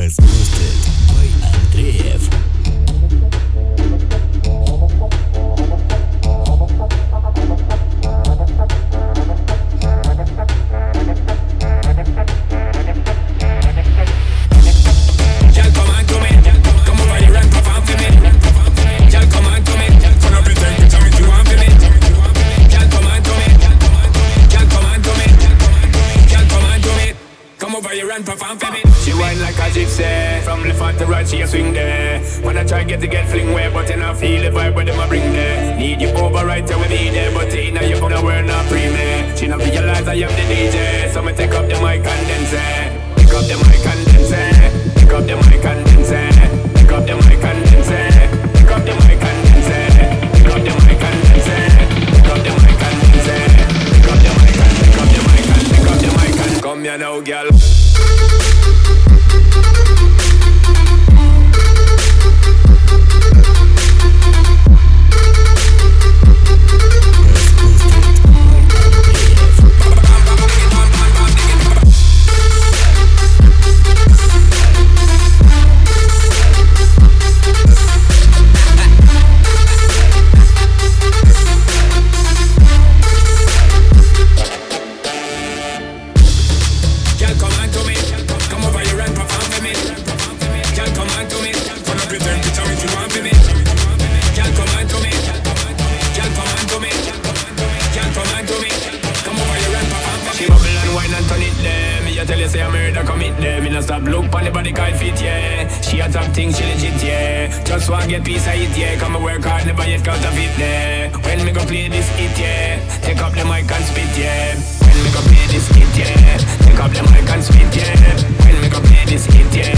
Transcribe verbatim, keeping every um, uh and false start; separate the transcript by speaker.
Speaker 1: Hosted by Andreev.
Speaker 2: She whine like a gypsy. From left hand to right she a swing there. When I try get to get fling way, but then I feel the vibe where them a bring there. Need you over right there with me there, but ain't now you gonna wear no pre-me. She not realize I am the D J, so me take up the mic and then say, pick up the mic and then say, pick up the mic and then say, pick up the mic and then say, pick up the mic and then say, pick up the mic and then say, pick up the mic and then say, pick up the mic and pick up the mic and pick up the mic and come here now, girl. Stop look on the body can't fit, yeah. She a top thing, she legit, yeah. Just wanna get piece of it, yeah. Come and work hard, never yet counterfeit, yeah. When me go play this hit, yeah. Take up the mic and spit, yeah. When me go play this hit, yeah. Take up the mic and spit, yeah. When me go play this hit, yeah.